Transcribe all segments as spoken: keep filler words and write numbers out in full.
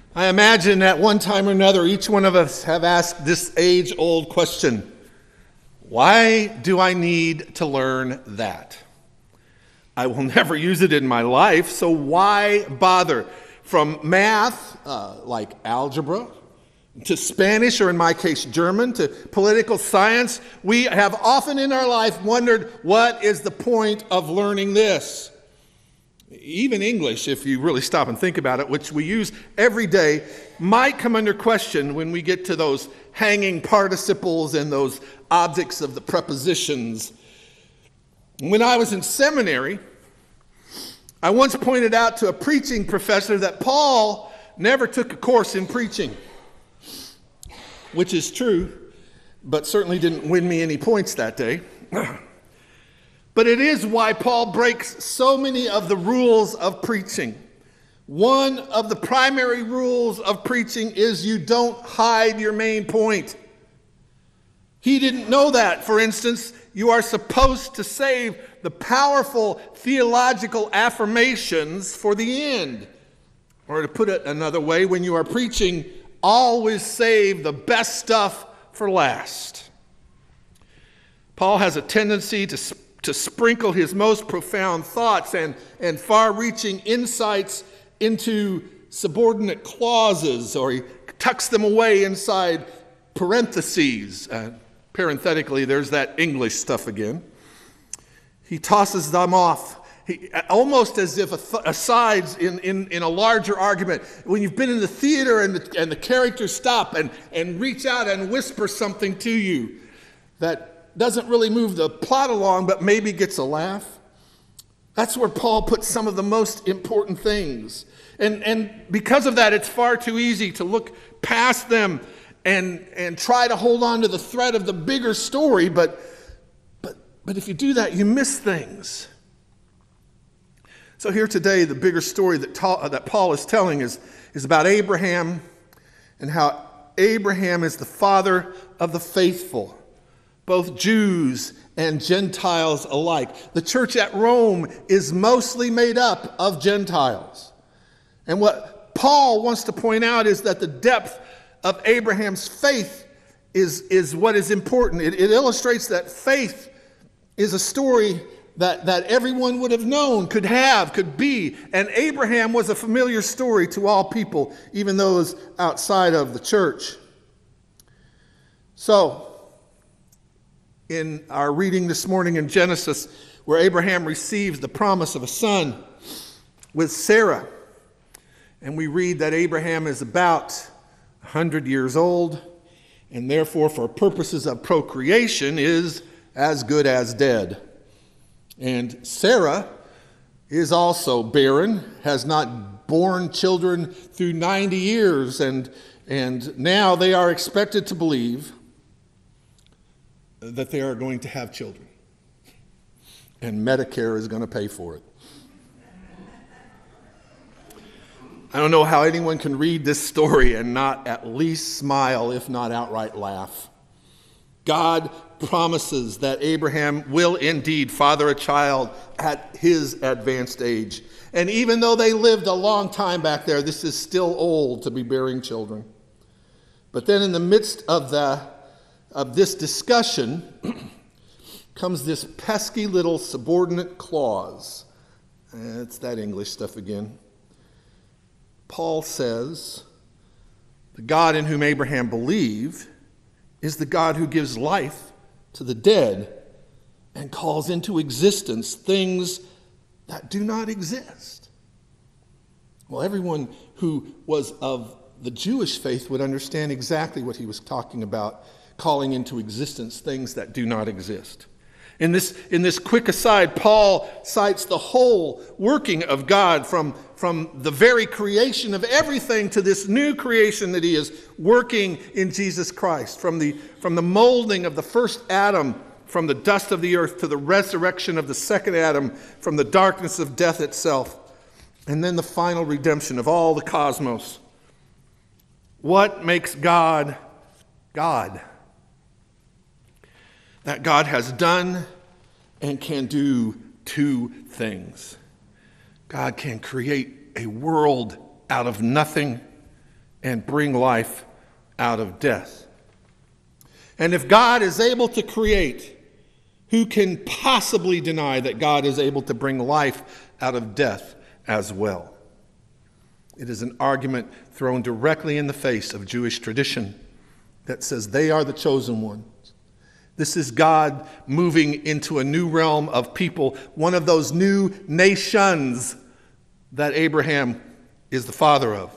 I imagine at one time or another, each one of us have asked this age-old question: why do I need to learn that? I will never use it in my life, so why bother? From math, uh, like algebra, to Spanish, or in my case, German, to political science, we have often in our life wondered, what is the point of learning this? Even English, if you really stop and think about it, which we use every day, might come under question when we get to those hanging participles and those objects of the prepositions. When I was in seminary, I once pointed out to a preaching professor that Paul never took a course in preaching, which is true, but certainly didn't win me any points that day. But it is why Paul breaks so many of the rules of preaching. One of the primary rules of preaching is you don't hide your main point. He didn't know that. For instance, you are supposed to save the powerful theological affirmations for the end. Or to put it another way, when you are preaching, always save the best stuff for last. Paul has a tendency to to sprinkle his most profound thoughts and, and far-reaching insights into subordinate clauses, or he tucks them away inside parentheses. Uh, parenthetically, there's that English stuff again. He tosses them off, he, almost as if asides in, in, in a larger argument. When you've been in the theater and the, and the characters stop and, and reach out and whisper something to you that doesn't really move the plot along, but maybe gets a laugh. That's where Paul puts some of the most important things. And, and because of that, it's far too easy to look past them and, and try to hold on to the thread of the bigger story. But, but, but if you do that, you miss things. So here today, the bigger story that, ta- that Paul is telling is, is about Abraham, and how Abraham is the father of the faithful, both Jews and Gentiles alike. The church at Rome is mostly made up of Gentiles. And what Paul wants to point out is that the depth of Abraham's faith is, is what is important. It, it illustrates that faith is a story that, that everyone would have known, could have, could be. And Abraham was a familiar story to all people, even those outside of the church. So, in our reading this morning in Genesis, where Abraham receives the promise of a son with Sarah, and we read that Abraham is about one hundred years old, and therefore for purposes of procreation is as good as dead. And Sarah is also barren, has not borne children through ninety years, and, and now they are expected to believe that they are going to have children. And Medicare is going to pay for it. I don't know how anyone can read this story and not at least smile, if not outright laugh. God promises that Abraham will indeed father a child at his advanced age. And even though they lived a long time back there, this is still old to be bearing children. But then in the midst of the of this discussion comes this pesky little subordinate clause. It's that English stuff again. Paul says, the God in whom Abraham believed is the God who gives life to the dead and calls into existence things that do not exist. Well, everyone who was of the Jewish faith would understand exactly what he was talking about, calling into existence things that do not exist. In this, in this quick aside, Paul cites the whole working of God from, from the very creation of everything to this new creation that he is working in Jesus Christ, from the, from the molding of the first Adam from the dust of the earth to the resurrection of the second Adam from the darkness of death itself, and then the final redemption of all the cosmos. What makes God God? That God has done and can do two things. God can create a world out of nothing, and bring life out of death. And if God is able to create, who can possibly deny that God is able to bring life out of death as well? It is an argument thrown directly in the face of Jewish tradition that says they are the chosen ones. This is God moving into a new realm of people, one of those new nations that Abraham is the father of.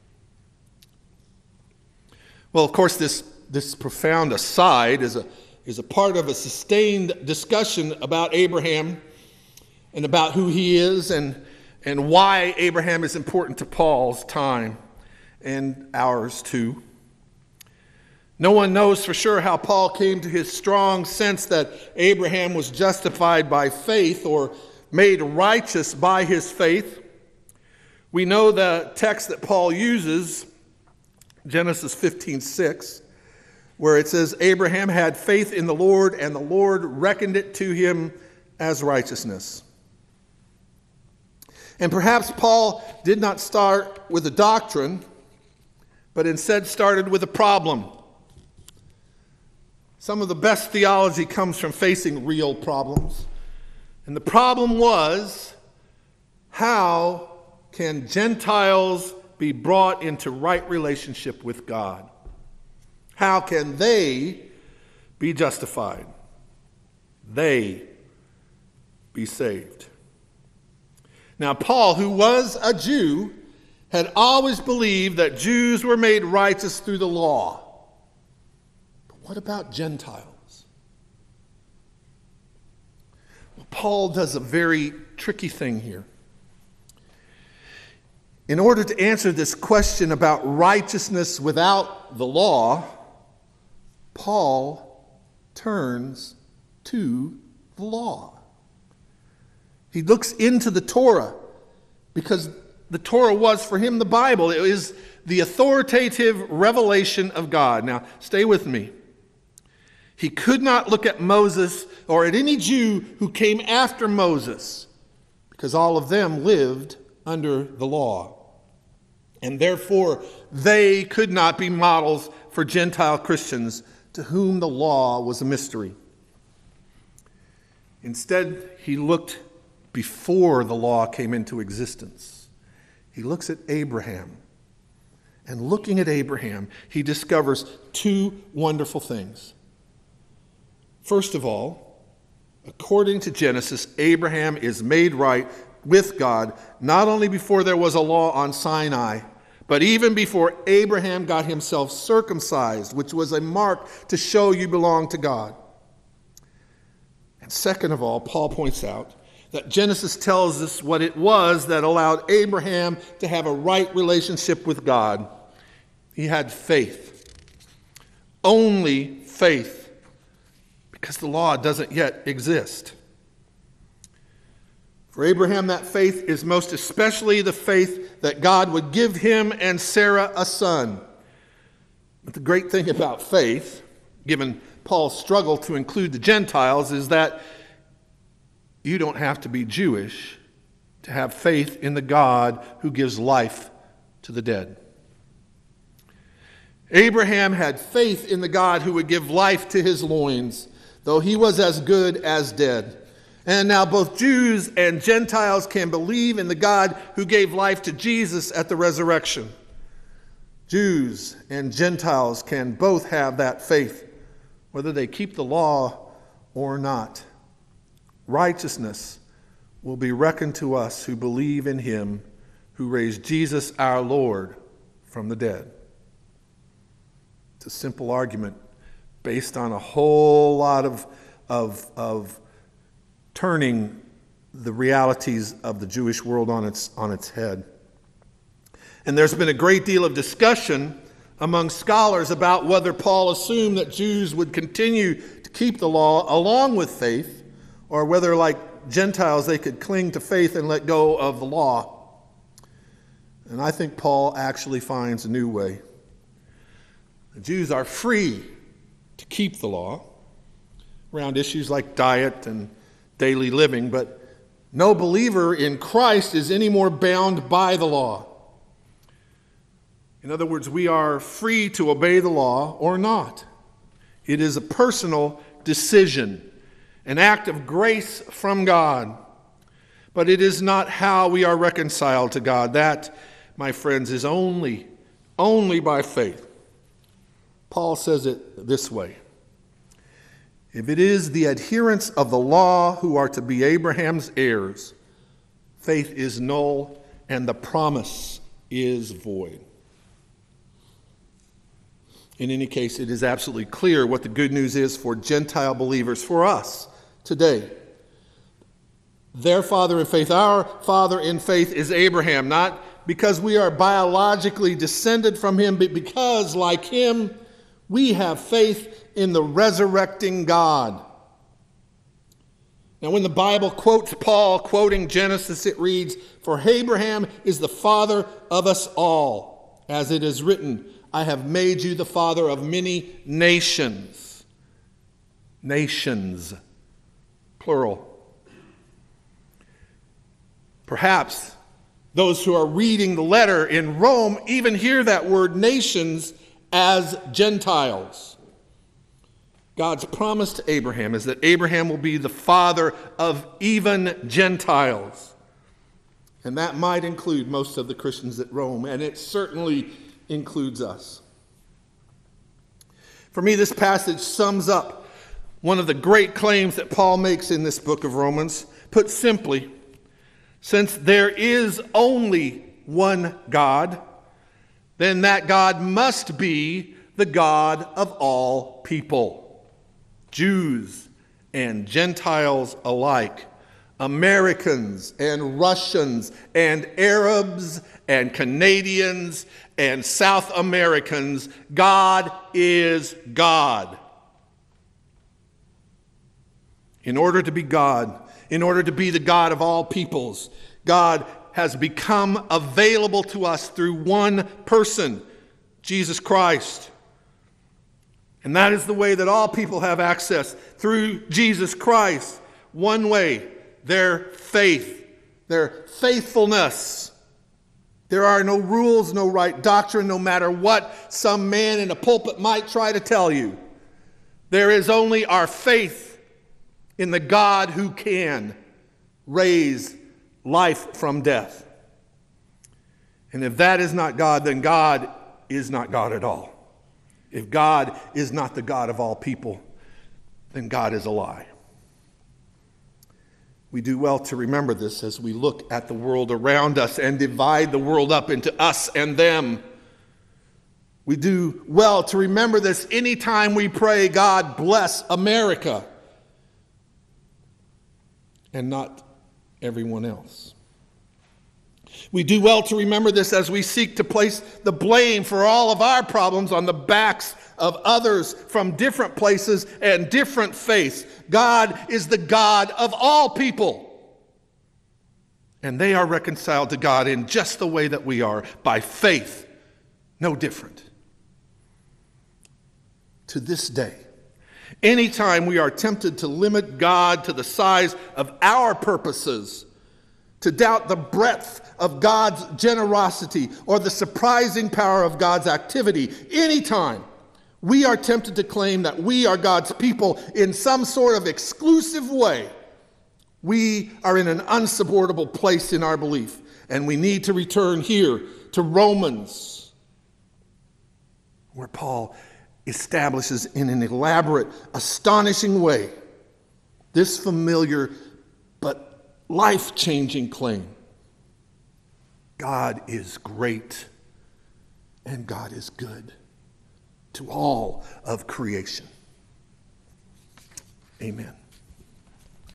Well, of course, this, this profound aside is a, is a part of a sustained discussion about Abraham and about who he is and, and why Abraham is important to Paul's time and ours too. No one knows for sure how Paul came to his strong sense that Abraham was justified by faith or made righteous by his faith. We know the text that Paul uses, Genesis fifteen six, where it says, Abraham had faith in the Lord, and the Lord reckoned it to him as righteousness. And perhaps Paul did not start with a doctrine, but instead started with a problem. Some of the best theology comes from facing real problems. And the problem was, how can Gentiles be brought into right relationship with God? How can they be justified? They be saved. Now, Paul, who was a Jew, had always believed that Jews were made righteous through the law. What about Gentiles? Well, Paul does a very tricky thing here. In order to answer this question about righteousness without the law, Paul turns to the law. He looks into the Torah because the Torah was for him the Bible. It is the authoritative revelation of God. Now, stay with me. He could not look at Moses or at any Jew who came after Moses because all of them lived under the law. And therefore, they could not be models for Gentile Christians to whom the law was a mystery. Instead, he looked before the law came into existence. He looks at Abraham. And looking at Abraham, he discovers two wonderful things. First of all, according to Genesis, Abraham is made right with God, not only before there was a law on Sinai, but even before Abraham got himself circumcised, which was a mark to show you belong to God. And second of all, Paul points out that Genesis tells us what it was that allowed Abraham to have a right relationship with God. He had faith. Only faith. Because the law doesn't yet exist. For Abraham, that faith is most especially the faith that God would give him and Sarah a son. But the great thing about faith, given Paul's struggle to include the Gentiles, is that you don't have to be Jewish to have faith in the God who gives life to the dead. Abraham had faith in the God who would give life to his loins, though he was as good as dead. And now both Jews and Gentiles can believe in the God who gave life to Jesus at the resurrection. Jews and Gentiles can both have that faith, whether they keep the law or not. Righteousness will be reckoned to us who believe in him who raised Jesus our Lord from the dead. It's a simple argument based on a whole lot of, of, of turning the realities of the Jewish world on its, on its head. And there's been a great deal of discussion among scholars about whether Paul assumed that Jews would continue to keep the law along with faith, or whether, like Gentiles, they could cling to faith and let go of the law. And I think Paul actually finds a new way. The Jews are free to keep the law around issues like diet and daily living, but no believer in Christ is any more bound by the law. In other words, we are free to obey the law or not. It is a personal decision, an act of grace from God. But it is not how we are reconciled to God. That, my friends, is only, only by faith. Paul says it this way. If it is the adherents of the law who are to be Abraham's heirs, faith is null and the promise is void. In any case, it is absolutely clear what the good news is for Gentile believers, for us today. Their father in faith, our father in faith is Abraham, not because we are biologically descended from him, but because, like him, we have faith in the resurrecting God. Now, when the Bible quotes Paul, quoting Genesis, it reads, "For Abraham is the father of us all, as it is written, I have made you the father of many nations." Nations, plural. Perhaps those who are reading the letter in Rome even hear that word nations as Gentiles. God's promise to Abraham is that Abraham will be the father of even Gentiles. And that might include most of the Christians at Rome, and it certainly includes us. For me, this passage sums up one of the great claims that Paul makes in this book of Romans. Put simply, since there is only one God, then that God must be the God of all people, Jews and Gentiles alike, Americans and Russians and Arabs and Canadians and South Americans. God is God. In order to be God, in order to be the God of all peoples, God has become available to us through one person, Jesus Christ. And that is the way that all people have access, through Jesus Christ. One way, their faith, their faithfulness. There are no rules, no right doctrine, no matter what some man in a pulpit might try to tell you. There is only our faith in the God who can raise life from death. And if that is not God, then God is not God at all. If God is not the God of all people, then God is a lie. We do well to remember this as we look at the world around us and divide the world up into us and them. We do well to remember this anytime we pray, God bless America, and not everyone else. We do well to remember this as we seek to place the blame for all of our problems on the backs of others from different places and different faiths. God is the God of all people. And they are reconciled to God in just the way that we are, by faith, no different. To this day, anytime we are tempted to limit God to the size of our purposes, to doubt the breadth of God's generosity or the surprising power of God's activity, anytime we are tempted to claim that we are God's people in some sort of exclusive way, we are in an unsupportable place in our belief, and we need to return here to Romans, where Paul establishes in an elaborate, astonishing way this familiar but life-changing claim. God is great and God is good to all of creation. Amen.